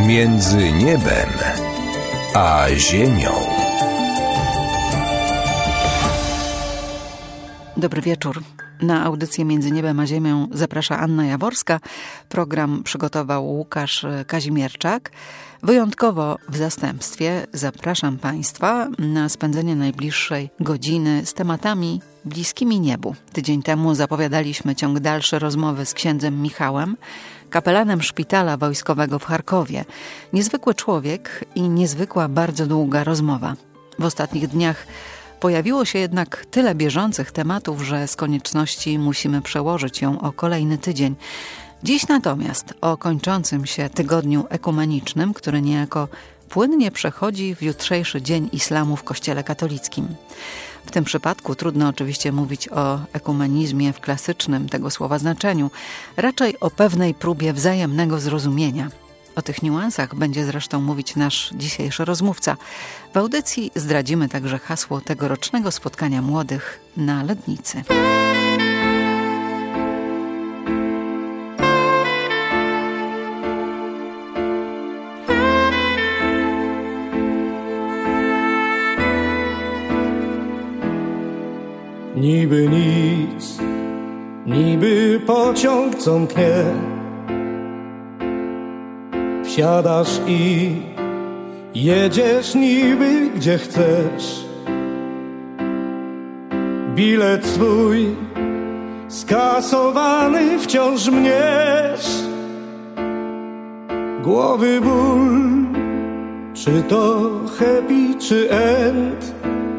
Między niebem a ziemią. Dobry wieczór. Na audycję Między niebem a ziemią zaprasza Anna Jaworska. Program przygotował Łukasz Kazimierczak. Wyjątkowo w zastępstwie zapraszam Państwa na spędzenie najbliższej godziny z tematami bliskimi niebu. Tydzień temu zapowiadaliśmy ciąg dalszy rozmowy z księdzem Michałem, kapelanem szpitala wojskowego w Charkowie. Niezwykły człowiek i niezwykła, bardzo długa rozmowa. W ostatnich dniach pojawiło się jednak tyle bieżących tematów, że z konieczności musimy przełożyć ją o kolejny tydzień. Dziś natomiast o kończącym się tygodniu ekumenicznym, który niejako płynnie przechodzi w jutrzejszy dzień islamu w Kościele katolickim. W tym przypadku trudno oczywiście mówić o ekumenizmie w klasycznym tego słowa znaczeniu, raczej o pewnej próbie wzajemnego zrozumienia. O tych niuansach będzie zresztą mówić nasz dzisiejszy rozmówca. W audycji zdradzimy także hasło tegorocznego spotkania młodych na Lednicy. Niby nic, niby pociąg, co mknie. Wsiadasz i jedziesz niby gdzie chcesz. Bilet swój skasowany wciąż mniesz. Głowy ból, czy to happy, czy end.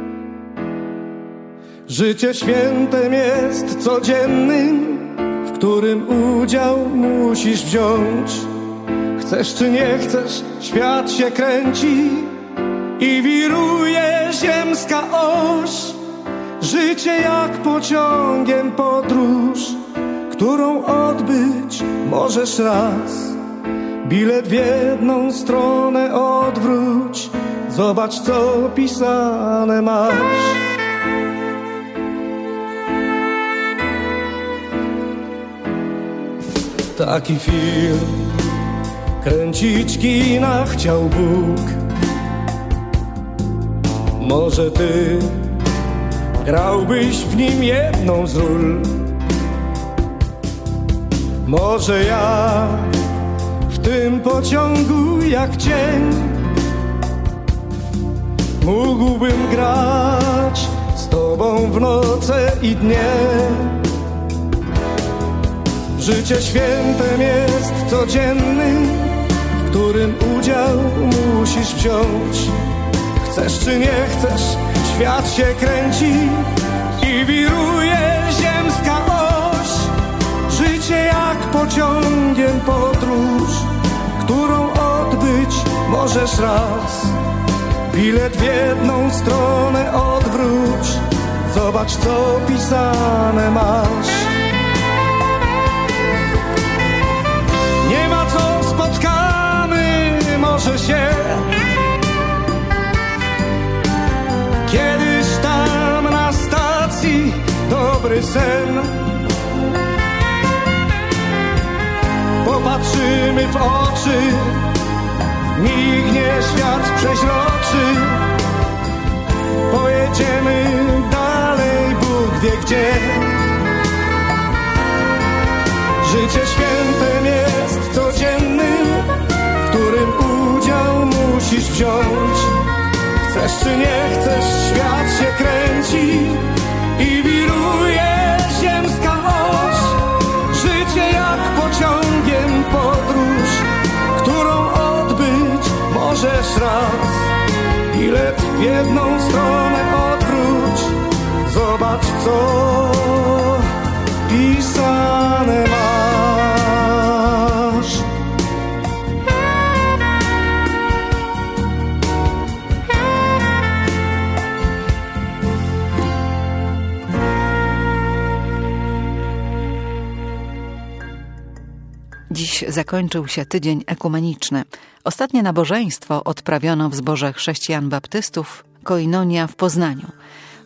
Życie świętem jest codziennym, w którym udział musisz wziąć. Chcesz czy nie chcesz, świat się kręci i wiruje ziemska oś. Życie jak pociągiem podróż, którą odbyć możesz raz. Bilet w jedną stronę odwróć, zobacz co pisane masz. Taki film kręcić kina chciał Bóg. Może ty grałbyś w nim jedną z ról. Może ja w tym pociągu jak cień mógłbym grać z tobą w noce i dnie. Życie świętem jest codziennym, w którym udział musisz wziąć. Chcesz czy nie chcesz, świat się kręci i wiruje ziemska oś. Życie jak pociągiem podróż, którą odbyć możesz raz. Bilet w jedną stronę odwróć, zobacz co pisane masz. Nie ma co spotkamy, może się kiedyś tam na stacji dobry sen. Popatrzymy w oczy, mignie świat przeźroczy. Pojedziemy dalej, Bóg wie gdzie. Życie świętem jest codziennym, w którym udział musisz wziąć. Chcesz czy nie chcesz, świat się kręci i wiruje ziemska oś. Życie jak pociągiem podróż, którą odbyć możesz raz. Bilet w jedną stronę odwróć, zobacz co pisane masz. Dziś zakończył się tydzień ekumeniczny. Ostatnie nabożeństwo odprawiono w zborze chrześcijan baptystów Koinonia w Poznaniu.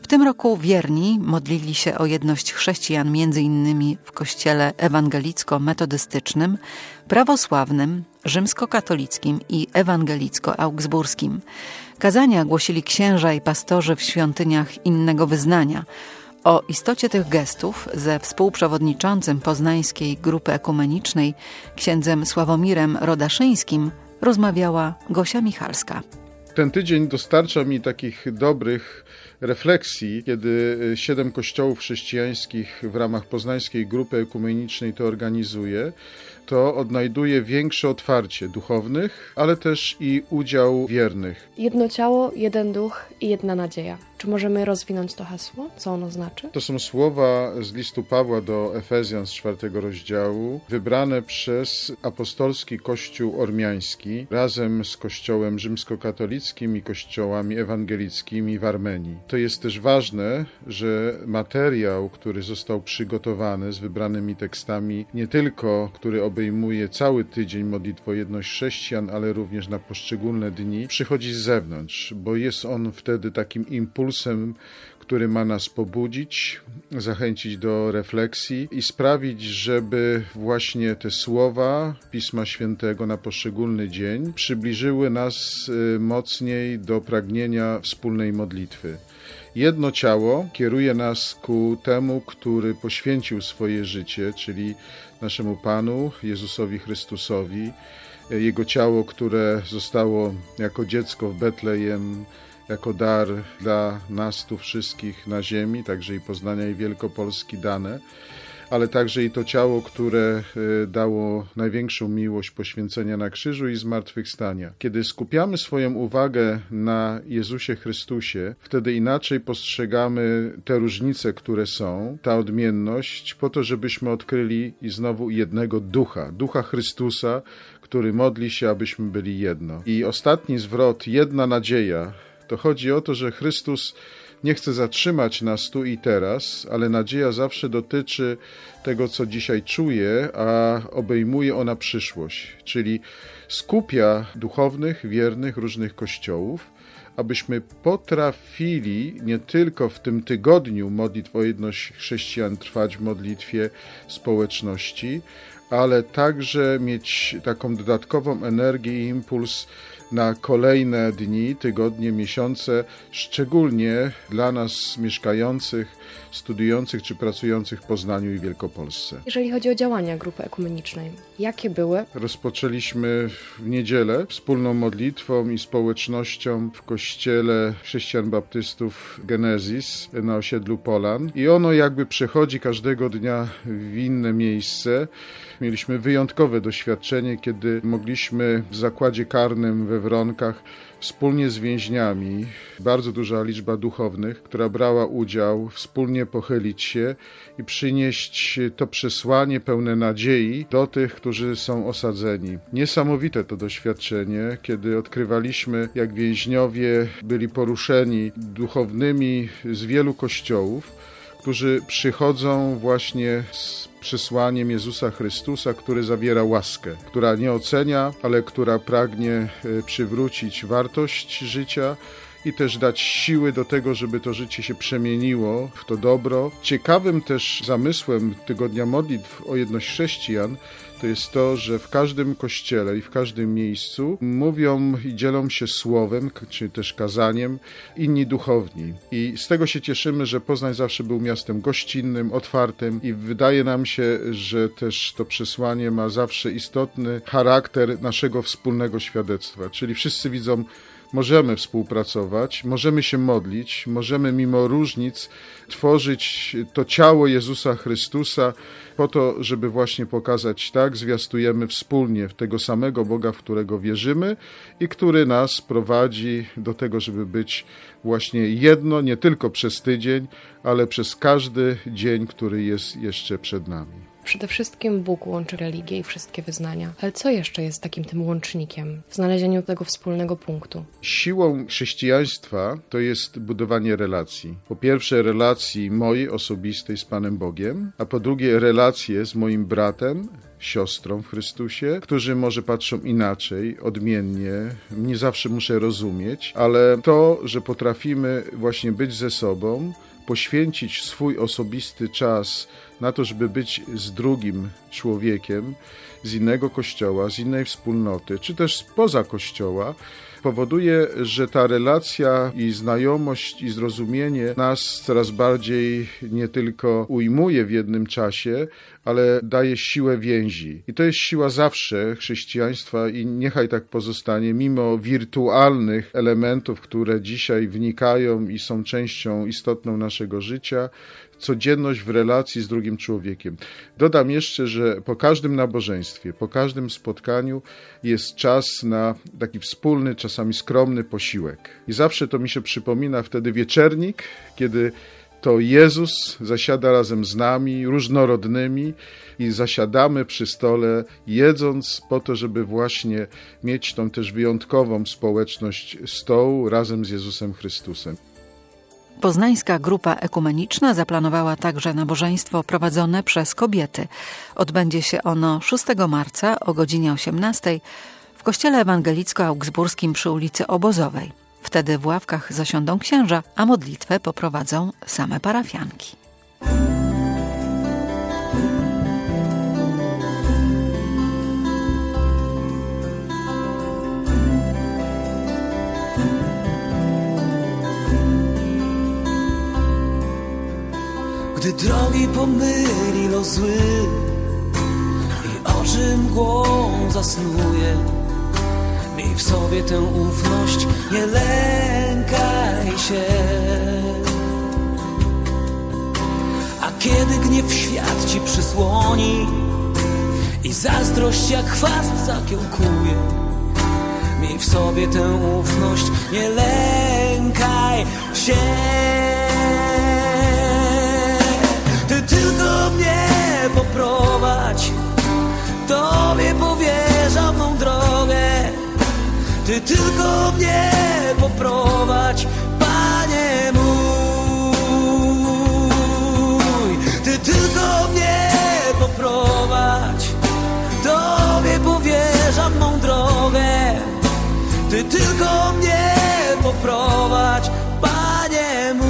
W tym roku wierni modlili się o jedność chrześcijan m.in. w kościele ewangelicko-metodystycznym, prawosławnym, rzymskokatolickim i ewangelicko-augsburskim. Kazania głosili księża i pastorzy w świątyniach innego wyznania. O istocie tych gestów ze współprzewodniczącym poznańskiej grupy ekumenicznej księdzem Sławomirem Rodaszyńskim rozmawiała Gosia Michalska. Ten tydzień dostarcza mi takich dobrych refleksji, kiedy 7 kościołów chrześcijańskich w ramach poznańskiej grupy ekumenicznej to organizuje, to odnajduje większe otwarcie duchownych, ale też i udział wiernych. Jedno ciało, jeden duch i jedna nadzieja. Czy możemy rozwinąć to hasło? Co ono znaczy? To są słowa z listu Pawła do Efezjan z 4 rozdziału, wybrane przez apostolski Kościół ormiański razem z Kościołem rzymskokatolickim i kościołami ewangelickimi w Armenii. To jest też ważne, że materiał, który został przygotowany z wybranymi tekstami, nie tylko który obejmuje cały tydzień modlitw o jedność chrześcijan, ale również na poszczególne dni, przychodzi z zewnątrz, bo jest on wtedy takim impulsem, który ma nas pobudzić, zachęcić do refleksji i sprawić, żeby właśnie te słowa Pisma Świętego na poszczególny dzień przybliżyły nas mocniej do pragnienia wspólnej modlitwy. Jedno ciało kieruje nas ku temu, który poświęcił swoje życie, czyli naszemu Panu, Jezusowi Chrystusowi. Jego ciało, które zostało jako dziecko w Betlejem, jako dar dla nas tu wszystkich na ziemi, także i Poznania i Wielkopolski dane, ale także i to ciało, które dało największą miłość poświęcenia na krzyżu i zmartwychwstania. Kiedy skupiamy swoją uwagę na Jezusie Chrystusie, wtedy inaczej postrzegamy te różnice, które są, ta odmienność, po to, żebyśmy odkryli i znowu jednego Ducha Chrystusa, który modli się, abyśmy byli jedno. I ostatni zwrot, jedna nadzieja, to chodzi o to, że Chrystus nie chce zatrzymać nas tu i teraz, ale nadzieja zawsze dotyczy tego, co dzisiaj czuję, a obejmuje ona przyszłość, czyli skupia duchownych, wiernych różnych kościołów, abyśmy potrafili nie tylko w tym tygodniu modlitw o jedność chrześcijan trwać w modlitwie społeczności, ale także mieć taką dodatkową energię i impuls na kolejne dni, tygodnie, miesiące, szczególnie dla nas mieszkających, studiujących czy pracujących w Poznaniu i Wielkopolsce. Jeżeli chodzi o działania grupy ekumenicznej, jakie były? Rozpoczęliśmy w niedzielę wspólną modlitwą i społecznością w kościele chrześcijan baptystów Genezis na osiedlu Polan i ono jakby przechodzi każdego dnia w inne miejsce. Mieliśmy wyjątkowe doświadczenie, kiedy mogliśmy w zakładzie karnym we Wronkach wspólnie z więźniami, bardzo duża liczba duchownych, która brała udział, wspólnie pochylić się i przynieść to przesłanie pełne nadziei do tych, którzy są osadzeni. Niesamowite to doświadczenie, kiedy odkrywaliśmy, jak więźniowie byli poruszeni duchownymi z wielu kościołów, którzy przychodzą właśnie z przesłaniem Jezusa Chrystusa, który zawiera łaskę, która nie ocenia, ale która pragnie przywrócić wartość życia i też dać siły do tego, żeby to życie się przemieniło w to dobro. Ciekawym też zamysłem Tygodnia Modlitw o jedność chrześcijan to jest to, że w każdym kościele i w każdym miejscu mówią i dzielą się słowem, czy też kazaniem inni duchowni. I z tego się cieszymy, że Poznań zawsze był miastem gościnnym, otwartym i wydaje nam się, że też to przesłanie ma zawsze istotny charakter naszego wspólnego świadectwa. Czyli wszyscy widzą, możemy współpracować, możemy się modlić, możemy mimo różnic tworzyć to ciało Jezusa Chrystusa po to, żeby właśnie pokazać, tak, zwiastujemy wspólnie w tego samego Boga, w którego wierzymy i który nas prowadzi do tego, żeby być właśnie jedno, nie tylko przez tydzień, ale przez każdy dzień, który jest jeszcze przed nami. Przede wszystkim Bóg łączy religię i wszystkie wyznania. Ale co jeszcze jest takim tym łącznikiem w znalezieniu tego wspólnego punktu? Siłą chrześcijaństwa to jest budowanie relacji. Po pierwsze relacji mojej osobistej z Panem Bogiem, a po drugie relacje z moim bratem, siostrą w Chrystusie, którzy może patrzą inaczej, odmiennie, nie zawsze muszę rozumieć, ale to, że potrafimy właśnie być ze sobą, poświęcić swój osobisty czas na to, żeby być z drugim człowiekiem z innego kościoła, z innej wspólnoty, czy też spoza kościoła, powoduje, że ta relacja i znajomość i zrozumienie nas coraz bardziej nie tylko ujmuje w jednym czasie, ale daje siłę więzi. I to jest siła zawsze chrześcijaństwa i niechaj tak pozostanie, mimo wirtualnych elementów, które dzisiaj wnikają i są częścią istotną naszego życia, codzienność w relacji z drugim człowiekiem. Dodam jeszcze, że po każdym nabożeństwie, po każdym spotkaniu jest czas na taki wspólny, czasami skromny posiłek. I zawsze to mi się przypomina wtedy wieczernik, kiedy to Jezus zasiada razem z nami, różnorodnymi, i zasiadamy przy stole, jedząc po to, żeby właśnie mieć tą też wyjątkową społeczność stołu razem z Jezusem Chrystusem. Poznańska grupa ekumeniczna zaplanowała także nabożeństwo prowadzone przez kobiety. Odbędzie się ono 6 marca o godzinie 18 w kościele ewangelicko-augsburskim przy ulicy Obozowej. Wtedy w ławkach zasiądą księża, a modlitwę poprowadzą same parafianki. Gdy drogi pomyli los zły i oczy mgłą zasnuje, miej w sobie tę ufność, nie lękaj się. A kiedy gniew świat ci przysłoni i zazdrość jak chwast zakiełkuje, miej w sobie tę ufność, nie lękaj się. Ty tylko mnie poprowadź, Tobie powierzam mą drogę. Ty tylko mnie poprowadź, Panie mój. Ty tylko mnie poprowadź, Tobie powierzam mą drogę. Ty tylko mnie poprowadź, Panie mój.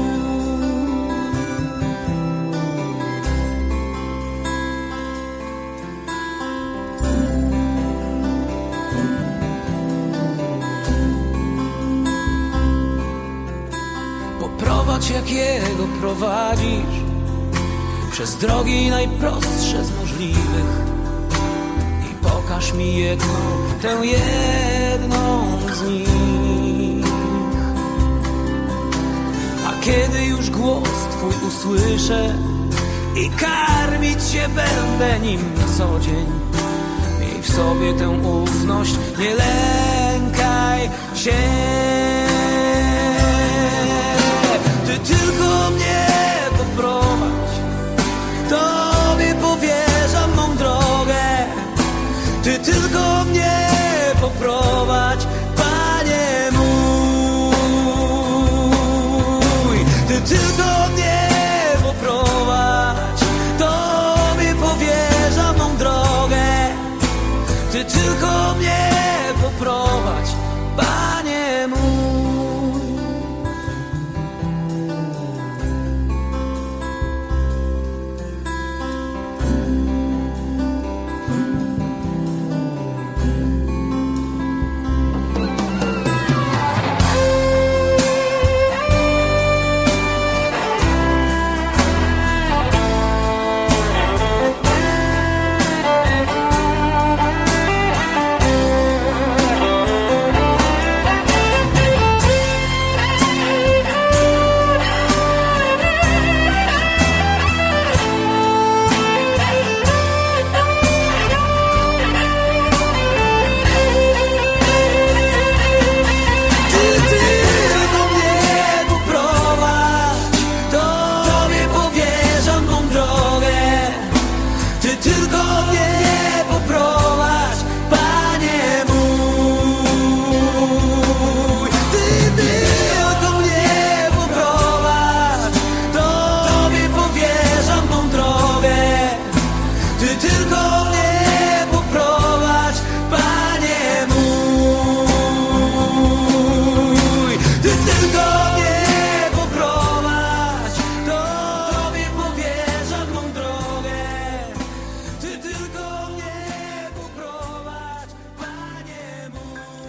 Jak Jego prowadzisz przez drogi najprostsze z możliwych i pokaż mi jedną, tę jedną z nich. A kiedy już głos Twój usłyszę i karmić się będę nim na co dzień, miej w sobie tę ufność, nie lękaj się. Ty tylko mnie poprowadź, Tobie powierzam mą drogę. Ty tylko mnie poprowadź, Panie mój. Ty tylko mnie poprowadź, Tobie powierzam mą drogę. Ty tylko mnie poprowadź, Panie mój.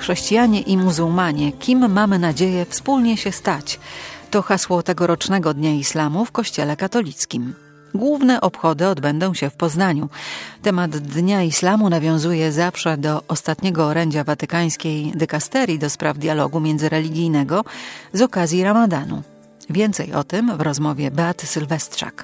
Chrześcijanie i muzułmanie, kim mamy nadzieję wspólnie się stać? To hasło tegorocznego Dnia Islamu w Kościele katolickim. Główne obchody odbędą się w Poznaniu. Temat Dnia Islamu nawiązuje zawsze do ostatniego orędzia watykańskiej dykasterii do spraw dialogu międzyreligijnego z okazji Ramadanu. Więcej o tym w rozmowie Beaty Sylwestrzak.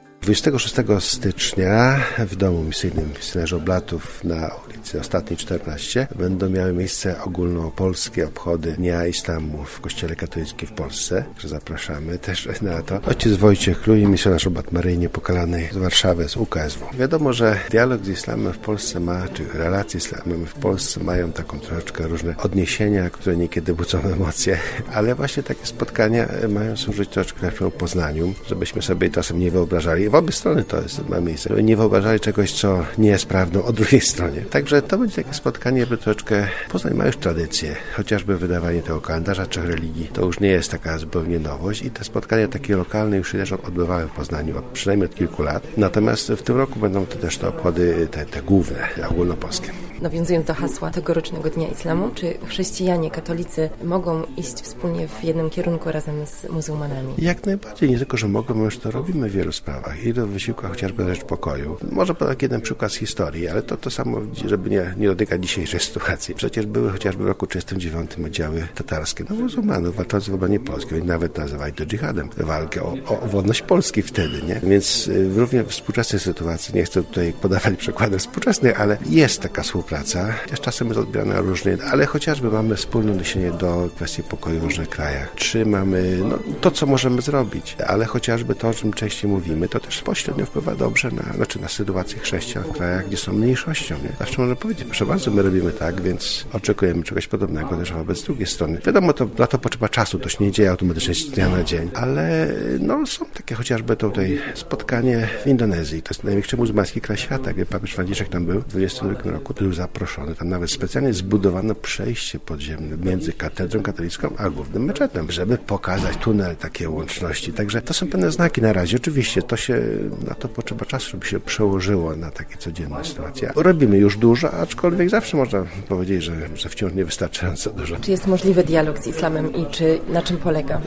26 stycznia w domu misyjnym misjonarzy Oblatów na ulicy Ostatniej 14 będą miały miejsce ogólnopolskie obchody Dnia Islamu w Kościele katolickim w Polsce. Zapraszamy też na to. Ojciec Wojciech Król, misjonarz Oblat Maryi Niepokalanej z Warszawy, z UKSW. Wiadomo, że dialog z islamem w Polsce czy relacje z islamem w Polsce mają taką troszeczkę różne odniesienia, które niekiedy budzą emocje, ale właśnie takie spotkania mają służyć troszeczkę naszemu poznaniu, żebyśmy sobie czasem nie wyobrażali. W obie strony to ma miejsce. Żeby nie wyobrażali czegoś, co nie jest prawdą o drugiej stronie. Także to będzie takie spotkanie, by troszeczkę Poznań ma już tradycję. Chociażby wydawanie tego kalendarza 3 religii. To już nie jest taka zupełnie nowość i te spotkania takie lokalne już się też odbywały w Poznaniu przynajmniej od kilku lat. Natomiast w tym roku będą to też te obchody, te główne, ogólnopolskie. Nawiązując do hasła tegorocznego Dnia Islamu, czy chrześcijanie, katolicy mogą iść wspólnie w jednym kierunku razem z muzułmanami? Jak najbardziej. Nie tylko, że mogą, my już to robimy w wielu sprawach. I w wysiłkach chociażby na rzecz pokoju. Może podać jeden przykład z historii, ale to samo, żeby nie dotykać dzisiejszej sytuacji. Przecież były chociażby w roku 1939 oddziały tatarskie muzułmanów walczących w obronie Polski. Oni nawet nazywali to dżihadem. Walkę o wolność Polski wtedy, nie? Więc również w współczesnej sytuacji, nie chcę tutaj podawać przykładów współczesnych, ale jest taka współpraca. Też czasem jest odbierana różnie, ale chociażby mamy wspólne odniesienie do kwestii pokoju w różnych krajach. Czy mamy to, co możemy zrobić, ale chociażby to, o czym częściej mówimy, to też pośrednio wpływa dobrze na sytuację chrześcijan w krajach, gdzie są mniejszością. Nie? Zawsze można powiedzieć, proszę bardzo, my robimy tak, więc oczekujemy czegoś podobnego też wobec drugiej strony. Wiadomo, na to potrzeba czasu, to się nie dzieje automatycznie z dnia na dzień, ale są takie chociażby tutaj spotkanie w Indonezji. To jest największy muzułmański kraj świata, gdzie papież Franciszek tam był w 22 roku, był zaproszony. Tam nawet specjalnie zbudowano przejście podziemne między katedrą katolicką a głównym meczetem, żeby pokazać tunel takiej łączności. Także to są pewne znaki na razie. Oczywiście na to potrzeba czasu, żeby się przełożyło na takie codzienne sytuacje. Robimy już dużo, aczkolwiek zawsze można powiedzieć, że wciąż niewystarczająco dużo. Czy jest możliwy dialog z islamem i na czym polega?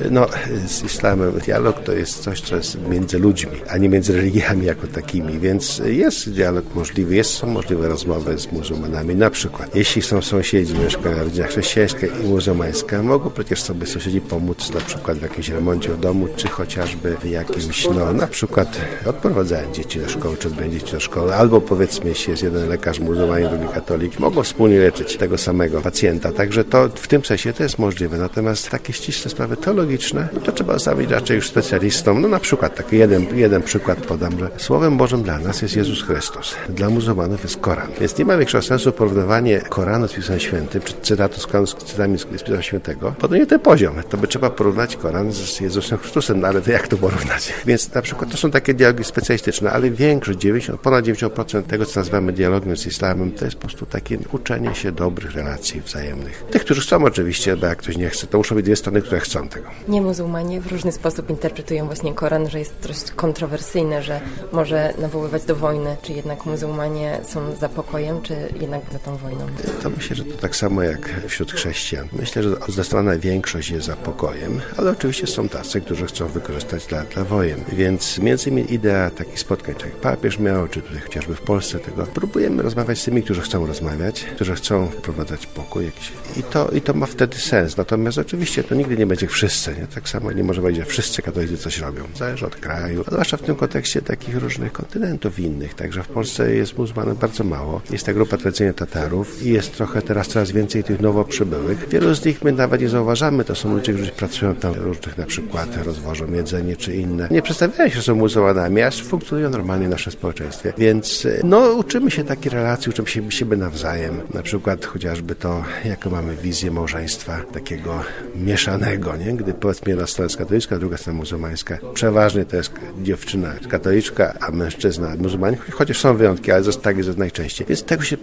Z islamem dialog to jest coś, co jest między ludźmi, a nie między religiami jako takimi, więc jest dialog możliwy, są możliwe rozmowy z muzułmanami. Na przykład, jeśli są sąsiedzi, mieszkają rodzina chrześcijańska i muzułmańska, mogą przecież sobie sąsiedzi pomóc na przykład w jakimś remoncie domu, czy chociażby w jakimś, na przykład odprowadzając dzieci do szkoły, czy odbierając dzieci do szkoły, albo powiedzmy, jeśli jest jeden lekarz muzułmanin, drugi katolik, mogą wspólnie leczyć tego samego pacjenta. Także to w tym sensie to jest możliwe. Natomiast takie ścisłe sprawy teologiczne, to trzeba zostawić raczej już specjalistom. Na przykład taki jeden przykład podam, że Słowem Bożym dla nas jest Jezus Chrystus. Dla muzułmanów jest Koran. Więc nie ma większego sensu porównywanie Koranu z Pismem Świętym, czy cytatu z Koranu z cytatami z Pisma Świętego. To nie ten poziom. To by trzeba porównać Koran z Jezusem Chrystusem, ale to jak to porównać? Więc na przykład to są takie dialogi specjalistyczne, ale większość, ponad 90% tego, co nazywamy dialogiem z islamem, to jest po prostu takie uczenie się dobrych relacji wzajemnych. Tych, którzy chcą oczywiście, bo jak ktoś nie chce, to muszą być dwie strony, które chcą tego. Nie muzułmanie w różny sposób interpretują właśnie Koran, że jest dość kontrowersyjny, że może nawoływać do wojny. Czy jednak muzułmanie są za pokojem, czy jednak za tą wojną? To myślę, że to tak samo jak wśród chrześcijan. Myślę, że zdecydowana większość jest za pokojem, ale oczywiście są tacy, którzy chcą wykorzystać dla wojen. Więc między innymi idea takich spotkań, jak papież miał, czy tutaj chociażby w Polsce tego, próbujemy rozmawiać z tymi, którzy chcą rozmawiać, którzy chcą wprowadzać pokój jakiś. I to ma wtedy sens. Natomiast oczywiście to nigdy nie będzie wszyscy, nie? Tak samo nie może być, że wszyscy katolicy coś robią. Zależy od kraju, a zwłaszcza w tym kontekście takich różnych kontynentów innych. Także w Polsce jest muzułmanów bardzo mało. Jest ta grupa tradycyjnie Tatarów i jest trochę teraz coraz więcej tych nowo przybyłych. Wielu z nich my nawet nie zauważamy. To są ludzie, którzy pracują tam różnych na przykład rozwożą jedzenie czy inne. Nie przedstawiają się, że są muzułmanami, a funkcjonują normalnie w naszym społeczeństwie. Więc uczymy się takiej relacji, uczymy się siebie nawzajem. Na przykład chociażby to, jaką mamy wizję małżeństwa takiego mieszanego, nie? Gdy powiedzmy jedna strona jest katolicka, druga strona muzułmańska. Przeważnie to jest dziewczyna katoliczka, a mężczyzna muzułmanin, chociaż są wyjątki, ale tak jest najczęściej. Więc tego się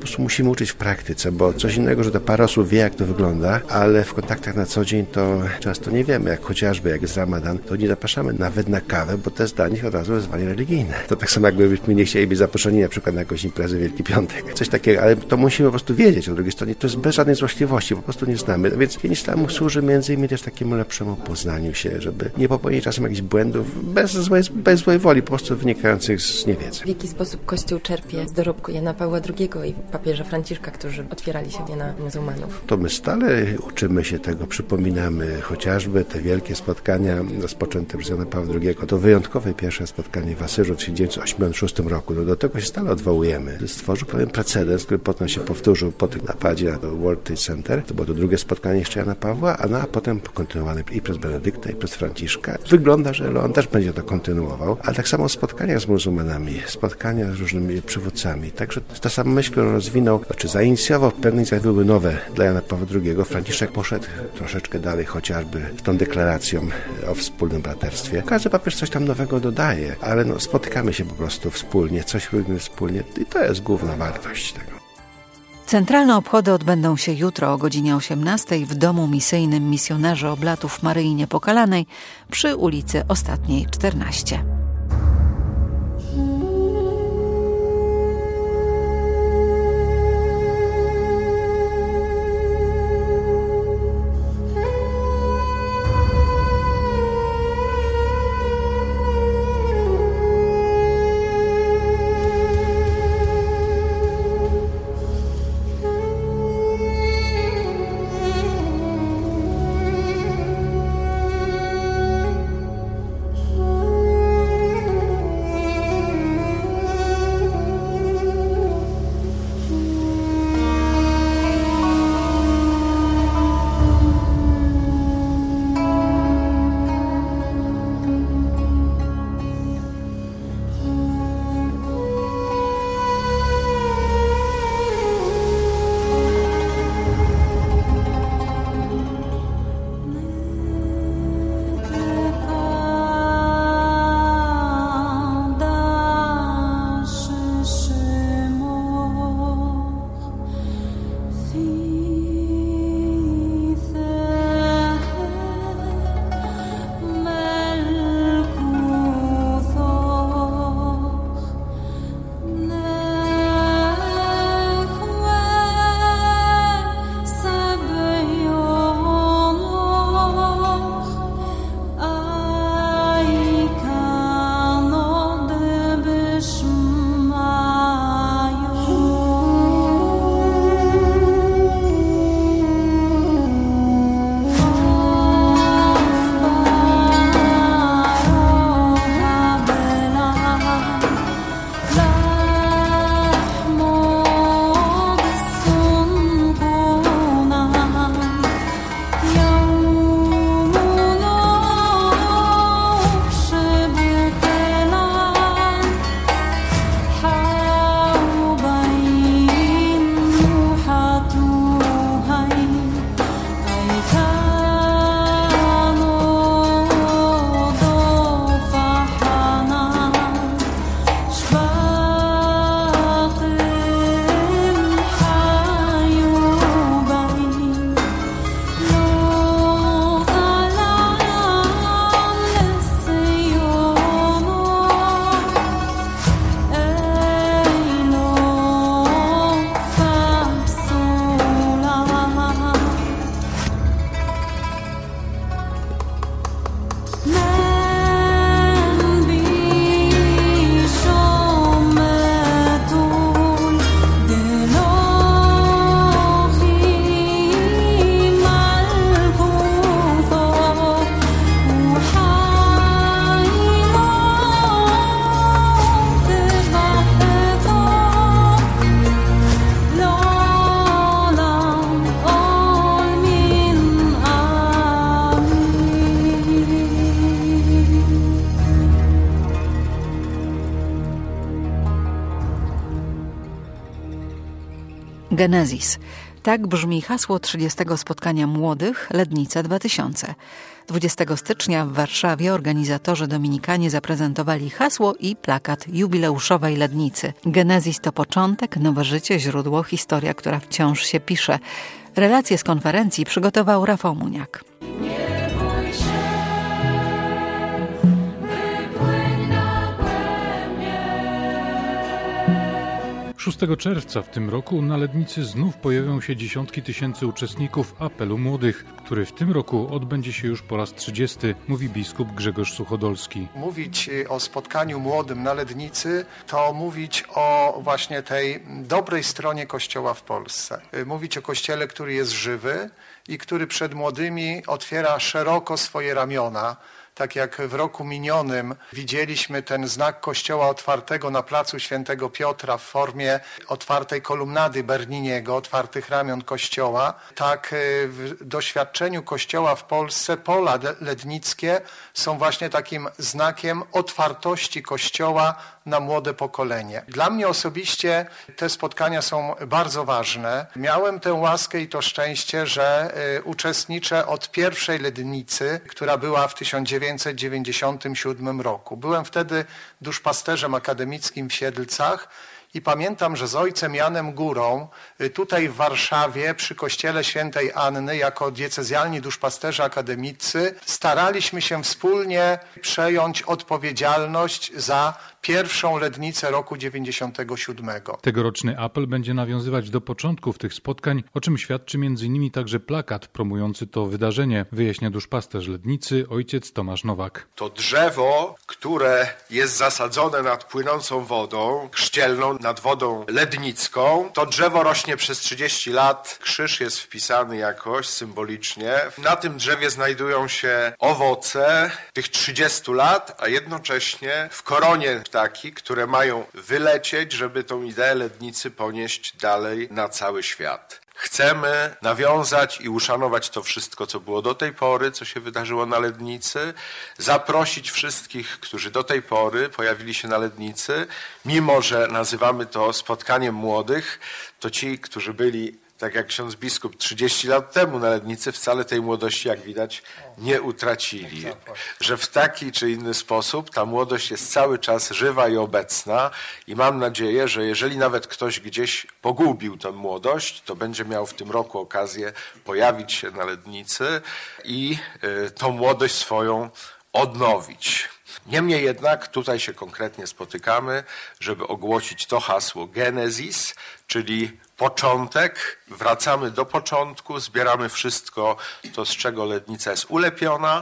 prostu musimy uczyć w praktyce, bo coś innego, że to parę osób wie, jak to wygląda, ale w kontaktach na co dzień to często nie wiemy, jak chociażby jak jest Ramadan, to nie zapraszamy nawet na kawę, bo to jest dla nich od razu wezwanie religijne. To tak samo jakbyśmy nie chcieli być zaproszeni na przykład na jakąś imprezę Wielki Piątek. Coś takiego, ale to musimy po prostu wiedzieć. A z drugiej strony to jest bez żadnej złośliwości, po prostu nie znamy. Więc Dzień Islamu służy między innymi też takiemu lepszemu poznaniu się, żeby nie popełnić czasem jakichś błędów bez złej woli, po prostu wynikających z niewiedzy. W jaki sposób Kościół czerpie z dorobku Jana Pawła II i papieża Franciszka, którzy otwierali się na muzułmanów? To my stale uczymy się tego, przypominamy chociażby te wielkie spotkania rozpoczęte przez Jana Pawła II. To wyjątkowe pierwsze spotkanie w Asyżu w 1986 roku. Do tego się stale odwołujemy. Stworzył pewien precedens, który potem się powtórzył po tym napadzie na to World Trade Center. To było to drugie spotkanie jeszcze Jana Pawła, a potem kontynuowane i przez Benedykta, i przez Franciszka. Wygląda, że on też będzie to kontynuował, ale tak samo spotkania z muzułmanami, spotkania z różnymi przywódcami. Także ta sama myśl, którą rozwinął, zainicjował, pewne inicjatywy były nowe dla Jana Pawła II. Franciszek poszedł troszeczkę dalej, chociażby z tą deklaracją o wspólnym braterstwie. Każdy papież coś tam nowego dodaje, ale spotykamy się po prostu wspólnie, coś robimy wspólnie i to jest główna wartość tego. Centralne obchody odbędą się jutro o godzinie 18 w Domu Misyjnym Misjonarzy Oblatów Maryi Niepokalanej przy ulicy Ostatniej 14. Genesis. Tak brzmi hasło 30. spotkania młodych Lednica 2000. 20 stycznia w Warszawie organizatorzy dominikanie zaprezentowali hasło i plakat jubileuszowej Lednicy. Genesis to początek, nowe życie, źródło, historia, która wciąż się pisze. Relacje z konferencji przygotował Rafał Muniak. 6 czerwca w tym roku na Lednicy znów pojawią się dziesiątki tysięcy uczestników Apelu Młodych, który w tym roku odbędzie się już po raz 30, mówi biskup Grzegorz Suchodolski. Mówić o spotkaniu młodym na Lednicy to mówić o właśnie tej dobrej stronie Kościoła w Polsce. Mówić o Kościele, który jest żywy i który przed młodymi otwiera szeroko swoje ramiona. Tak jak w roku minionym widzieliśmy ten znak Kościoła otwartego na placu Świętego Piotra w formie otwartej kolumnady Berniniego, otwartych ramion Kościoła, tak w doświadczeniu Kościoła w Polsce pola lednickie są właśnie takim znakiem otwartości Kościoła na młode pokolenie. Dla mnie osobiście te spotkania są bardzo ważne. Miałem tę łaskę i to szczęście, że uczestniczę od pierwszej Lednicy, która była w 1997 roku. Byłem wtedy duszpasterzem akademickim w Siedlcach i pamiętam, że z ojcem Janem Górą tutaj w Warszawie przy kościele Świętej Anny jako diecezjalni duszpasterze akademicy staraliśmy się wspólnie przejąć odpowiedzialność za pierwszą Lednicę roku 97. Tegoroczny apel będzie nawiązywać do początków tych spotkań, o czym świadczy m.in. także plakat promujący to wydarzenie, wyjaśnia duszpasterz Lednicy ojciec Tomasz Nowak. To drzewo, które jest zasadzone nad płynącą wodą chrzcielną, nad wodą lednicką, to drzewo rośnie przez 30 lat. Krzyż jest wpisany jakoś symbolicznie. Na tym drzewie znajdują się owoce tych 30 lat, a jednocześnie w koronie ptaki, które mają wylecieć, żeby tą ideę Lednicy ponieść dalej na cały świat. Chcemy nawiązać i uszanować to wszystko, co było do tej pory, co się wydarzyło na Lednicy, zaprosić wszystkich, którzy do tej pory pojawili się na Lednicy, mimo że nazywamy to spotkaniem młodych, to ci, którzy byli, tak jak ksiądz biskup 30 lat temu na Lednicy, wcale tej młodości, jak widać, nie utracili. Że w taki czy inny sposób ta młodość jest cały czas żywa i obecna i mam nadzieję, że jeżeli nawet ktoś gdzieś pogubił tę młodość, to będzie miał w tym roku okazję pojawić się na Lednicy i tą młodość swoją odnowić. Niemniej jednak tutaj się konkretnie spotykamy, żeby ogłosić to hasło Genesis, czyli początek, wracamy do początku, zbieramy wszystko to, z czego Lednica jest ulepiona,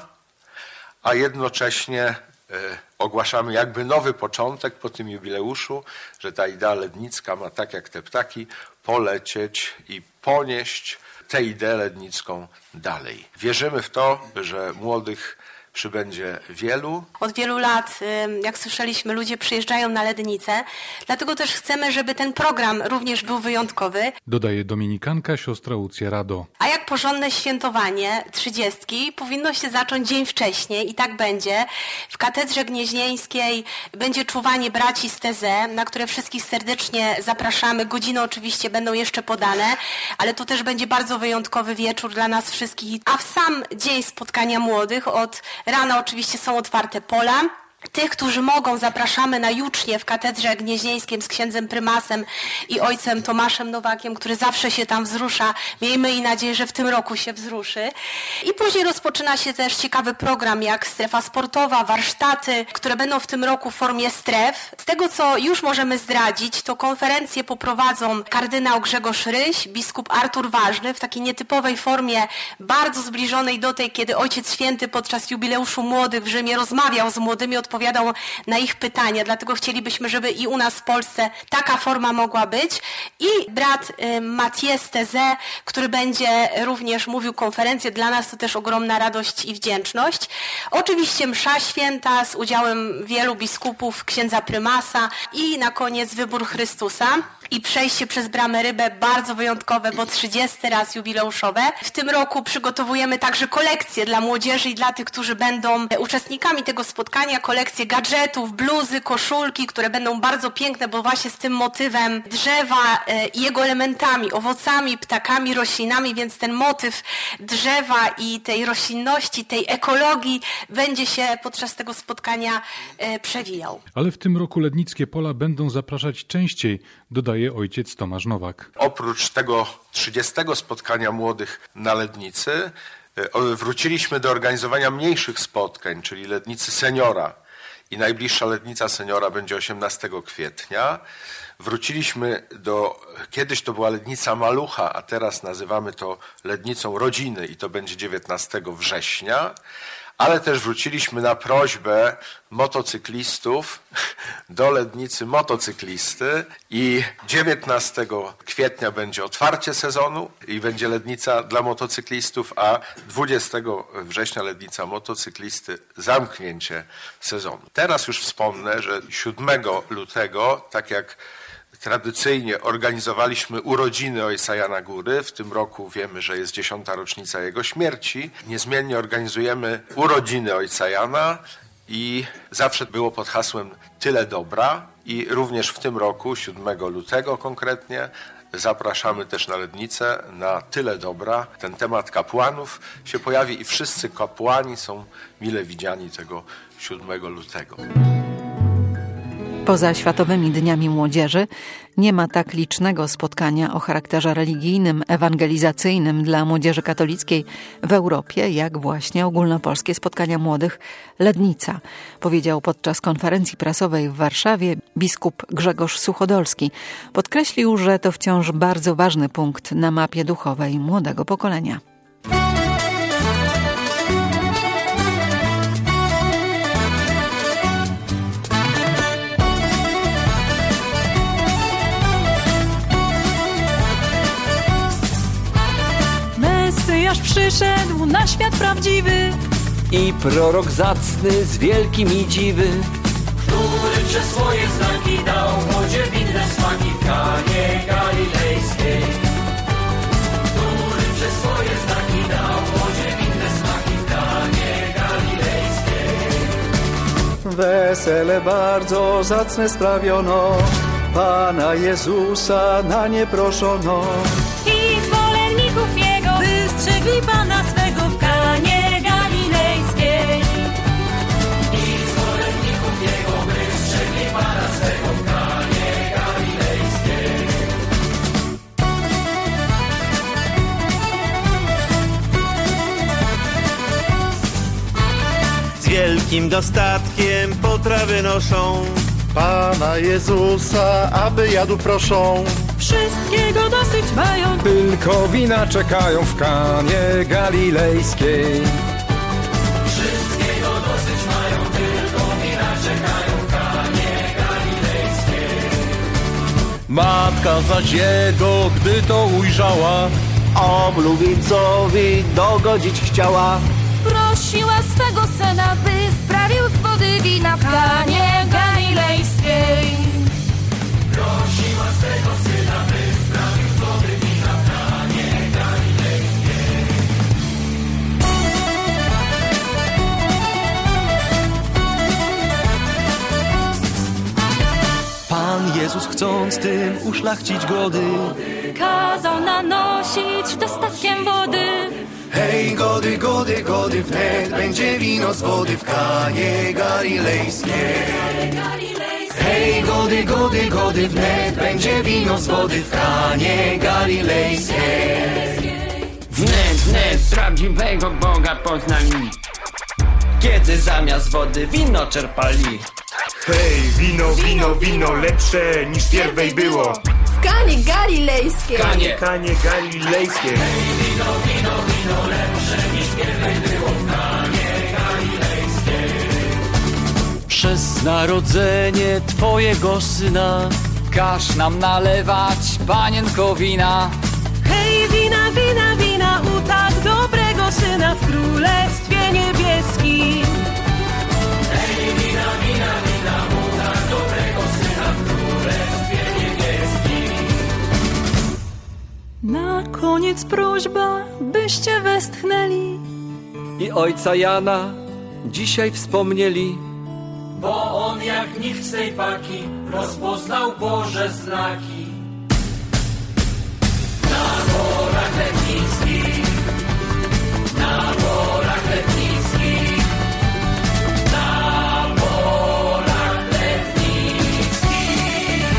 a jednocześnie ogłaszamy jakby nowy początek po tym jubileuszu, że ta idea lednicka ma tak jak te ptaki polecieć i ponieść tę ideę lednicką dalej. Wierzymy w to, że młodych przybędzie wielu. Od wielu lat, jak słyszeliśmy, ludzie przyjeżdżają na Lednicę, dlatego też chcemy, żeby ten program również był wyjątkowy. Dodaje dominikanka siostra Łucja Rado. A jak porządne świętowanie 30 powinno się zacząć dzień wcześniej i tak będzie. W katedrze gnieźnieńskiej będzie czuwanie braci z TZ, na które wszystkich serdecznie zapraszamy. Godziny oczywiście będą jeszcze podane, ale to też będzie bardzo wyjątkowy wieczór dla nas wszystkich. A w sam dzień spotkania młodych od rana oczywiście są otwarte pola. Tych, którzy mogą, zapraszamy na jucznię w katedrze gnieźnieńskiej z księdzem prymasem i ojcem Tomaszem Nowakiem, który zawsze się tam wzrusza. Miejmy i nadzieję, że w tym roku się wzruszy. I później rozpoczyna się też ciekawy program jak strefa sportowa, warsztaty, które będą w tym roku w formie stref. Z tego, co już możemy zdradzić, to konferencję poprowadzą kardynał Grzegorz Ryś, biskup Artur Ważny w takiej nietypowej formie, bardzo zbliżonej do tej, kiedy Ojciec Święty podczas jubileuszu młodych w Rzymie rozmawiał z młodymi, odpowiadał na ich pytania, dlatego chcielibyśmy, żeby i u nas w Polsce taka forma mogła być. I brat Mathies Teze, który będzie również mówił konferencję, dla nas to też ogromna radość i wdzięczność. Oczywiście msza święta z udziałem wielu biskupów, księdza prymasa i na koniec wybór Chrystusa. i przejście przez Bramę Rybę bardzo wyjątkowe, bo 30. raz jubileuszowe. W tym roku przygotowujemy także kolekcje dla młodzieży i dla tych, którzy będą uczestnikami tego spotkania, kolekcje gadżetów, bluzy, koszulki, które będą bardzo piękne, bo właśnie z tym motywem drzewa i jego elementami, owocami, ptakami, roślinami, więc ten motyw drzewa i tej roślinności, tej ekologii będzie się podczas tego spotkania przewijał. Ale w tym roku Lednickie Pola będą zapraszać częściej, dodaje ojciec Tomasz Nowak. Oprócz tego 30. spotkania młodych na Lednicy wróciliśmy do organizowania mniejszych spotkań, czyli Lednicy Seniora. I najbliższa Lednica Seniora będzie 18 kwietnia. Wróciliśmy kiedyś to była Lednica Malucha, a teraz nazywamy to Lednicą Rodziny i to będzie 19 września. Ale też wróciliśmy na prośbę motocyklistów do Lednicy Motocyklisty i 19 kwietnia będzie otwarcie sezonu i będzie Lednica dla motocyklistów, a 20 września Lednica Motocyklisty zamknięcie sezonu. Teraz już wspomnę, że 7 lutego, tak jak tradycyjnie organizowaliśmy urodziny ojca Jana Góry. W tym roku wiemy, że jest 10. rocznica jego śmierci. Niezmiennie organizujemy urodziny ojca Jana i zawsze było pod hasłem Tyle dobra. I również w tym roku, 7 lutego konkretnie, zapraszamy też na Lednicę na Tyle dobra. Ten temat kapłanów się pojawi i wszyscy kapłani są mile widziani tego 7 lutego. Poza Światowymi Dniami Młodzieży nie ma tak licznego spotkania o charakterze religijnym, ewangelizacyjnym dla młodzieży katolickiej w Europie, jak właśnie ogólnopolskie spotkania młodych Lednica, powiedział podczas konferencji prasowej w Warszawie biskup Grzegorz Suchodolski. Podkreślił, że to wciąż bardzo ważny punkt na mapie duchowej młodego pokolenia. Mesjasz przyszedł na świat prawdziwy i prorok zacny z wielkimi dziwy, który przez swoje znaki dał młodzie winne smaki w Kanie Galilejskiej. Który przez swoje znaki dał młodzie winne smaki w Kanie Galilejskiej. Wesele bardzo zacne sprawiono, Pana Jezusa na nie proszono. I zwolenników Jego wystrzegli Pana swego w Kanie Galilejskiej. I zwolenników Jego wystrzegli Pana swego w Kanie Galilejskiej. Z wielkim dostatkiem potrawy noszą, Pana Jezusa, aby jadł proszą. Wszystkiego dosyć mają, Tylko wina czekają w Kanie Galilejskiej. Wszystkiego dosyć mają, tylko wina czekają w Kanie Galilejskiej. matka zaś jego, gdy to ujrzała, oblubieńcowi dogodzić chciała. Prosiła swego syna, by sprawił z wody wina w Kanie Galilejskiej. Prosiła swego syna, by sprawił z wody wina w Kanie Galilejskiej. Pan Jezus, chcąc tym uszlachcić gody, kazał nanosić dostatkiem wody. Hej, gody, gody, gody, wnet będzie wino z wody w Kanie Galilejskiej. Hej, gody, gody, gody, wnet będzie wino z wody w Kanie Galilejskiej. Wnet, wnet prawdziwego Boga poznali, kiedy zamiast wody wino czerpali. Hej, wino, wino, wino lepsze niż pierwej było. W Kanie Galilejskiej. Kanie Galilejskiej. Hej, wino, wino, wino lepsze niż pierwej było w Kanie Galilejskiej. Przez narodzenie Twojego Syna każ nam nalewać, Panienko, wina. Hej, wina, wina, wina u tak dobrego Syna w Królestwie Niebieskim. Hej, wina, wina, wina u tak dobrego Syna w Królestwie Niebieskim. koniec prośba, byście westchnęli i ojca Jana dzisiaj wspomnieli, bo on jak nikt z tej paki rozpoznał Boże znaki. Na Borach Letnickich, na Borach Letnickich, na Borach Letnickich.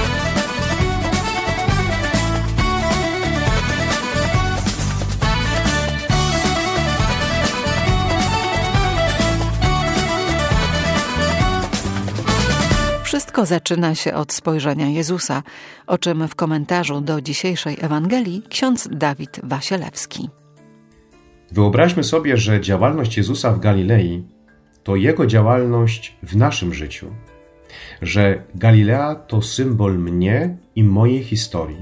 Wszystko zaczyna się od spojrzenia Jezusa, o czym w komentarzu do dzisiejszej Ewangelii ksiądz Dawid Wasielewski. Wyobraźmy sobie, że działalność Jezusa w Galilei to Jego działalność w naszym życiu, że Galilea to symbol mnie i mojej historii.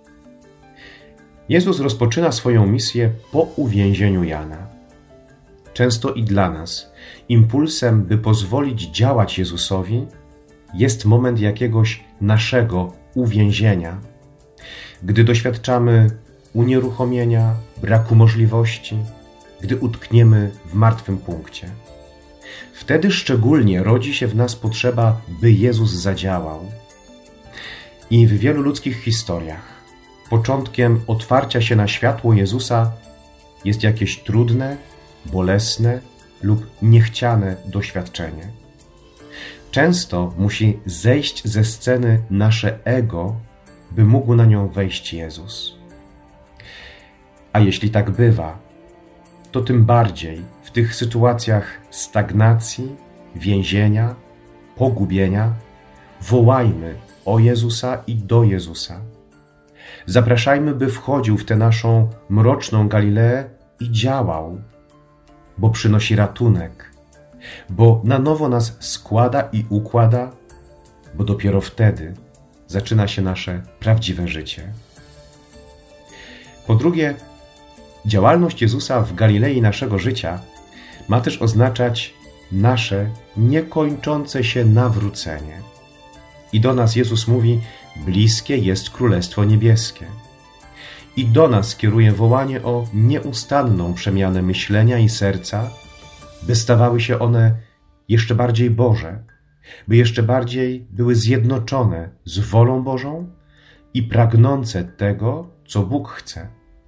Jezus rozpoczyna swoją misję po uwięzieniu Jana. Często i dla nas impulsem, by pozwolić działać Jezusowi, jest moment jakiegoś naszego uwięzienia, gdy doświadczamy unieruchomienia, braku możliwości, gdy utkniemy w martwym punkcie. Wtedy szczególnie rodzi się w nas potrzeba, by Jezus zadziałał. I w wielu ludzkich historiach początkiem otwarcia się na światło Jezusa jest jakieś trudne, bolesne lub niechciane doświadczenie. Często musi zejść ze sceny nasze ego, by mógł na nią wejść Jezus. A jeśli tak bywa, to tym bardziej w tych sytuacjach stagnacji, więzienia, pogubienia wołajmy o Jezusa i do Jezusa. Zapraszajmy, by wchodził w tę naszą mroczną Galileę i działał, bo przynosi ratunek, bo na nowo nas składa i układa, bo dopiero wtedy zaczyna się nasze prawdziwe życie. Po drugie, działalność Jezusa w Galilei naszego życia ma też oznaczać nasze niekończące się nawrócenie. I do nas Jezus mówi: bliskie jest Królestwo Niebieskie. I do nas kieruje wołanie o nieustanną przemianę myślenia i serca, by stawały się one jeszcze bardziej Boże, by jeszcze bardziej były zjednoczone z wolą Bożą i pragnące tego, co Bóg chce.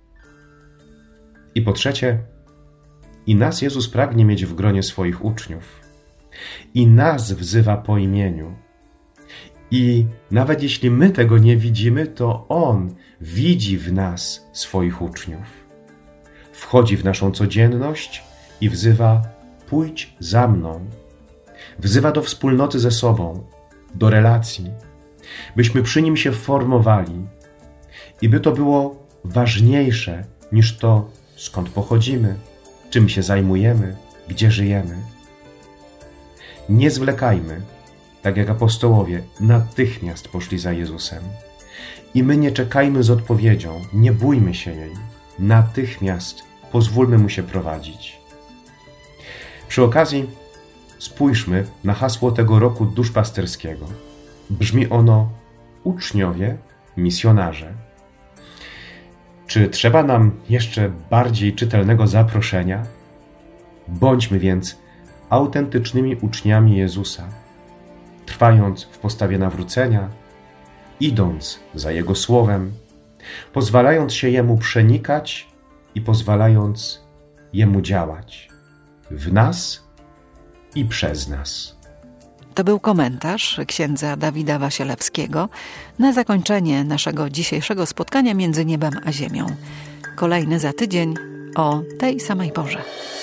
I po trzecie, i nas Jezus pragnie mieć w gronie swoich uczniów. I nas wzywa po imieniu. I nawet jeśli my tego nie widzimy, to On widzi w nas swoich uczniów. Wchodzi w naszą codzienność i wzywa: pójdź za mną. Wzywa do wspólnoty ze sobą, do relacji, byśmy przy Nim się formowali i by to było ważniejsze niż to, skąd pochodzimy, czym się zajmujemy, gdzie żyjemy. Nie zwlekajmy, tak jak apostołowie natychmiast poszli za Jezusem. I my nie czekajmy z odpowiedzią, nie bójmy się jej. Natychmiast pozwólmy Mu się prowadzić. Przy okazji spójrzmy na hasło tego roku duszpasterskiego. Brzmi ono: uczniowie, misjonarze. Czy trzeba nam jeszcze bardziej czytelnego zaproszenia? Bądźmy więc autentycznymi uczniami Jezusa, trwając w postawie nawrócenia, idąc za Jego słowem, pozwalając się Jemu przenikać i pozwalając Jemu działać w nas i przez nas. To był komentarz księdza Dawida Wasielewskiego na zakończenie naszego dzisiejszego spotkania między niebem a ziemią. Kolejny za tydzień o tej samej porze.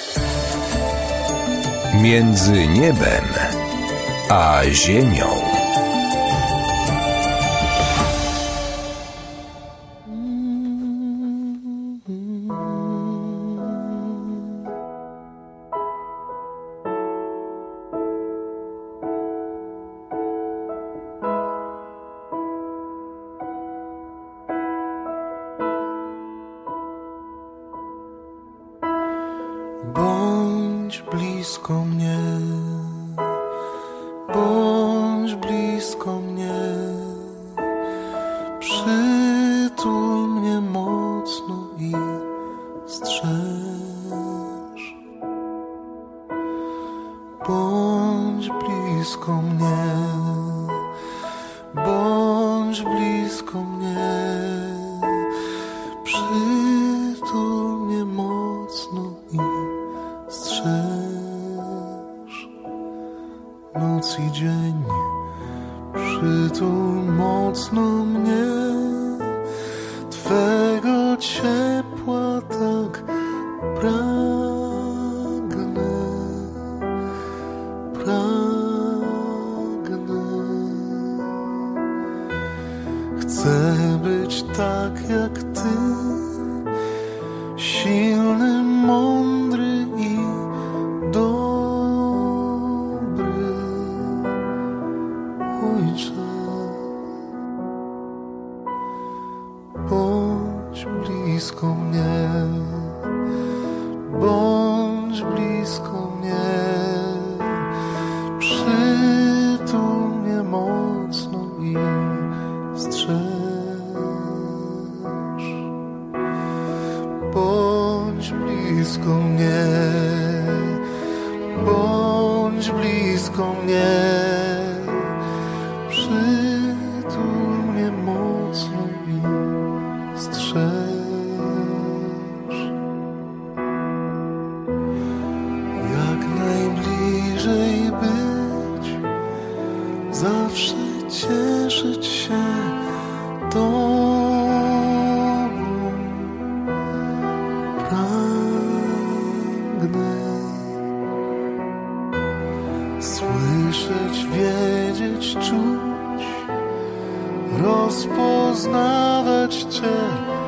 Między niebem a ziemią. Bądź blisko mnie, bądź blisko mnie, przytul mnie mocno i Bądź blisko mnie, przytul mnie mocno i strzeż. Noc i dzień, przytul mocno mnie, Twego ciepła tak pragnę, pragnę. Chcę być tak jak Ty, silny, mądry i dobry, Ojcze. Bądź blisko mnie, bądź blisko mnie, przytul mnie mocno i strzeż. Bądź blisko mnie, bądź blisko mnie, przytul mnie mocno i strzeż. Jak najbliżej być, zawsze cieszyć się Tobą pragnę. Słyszeć, wiedzieć, czuć, rozpoznawać Cię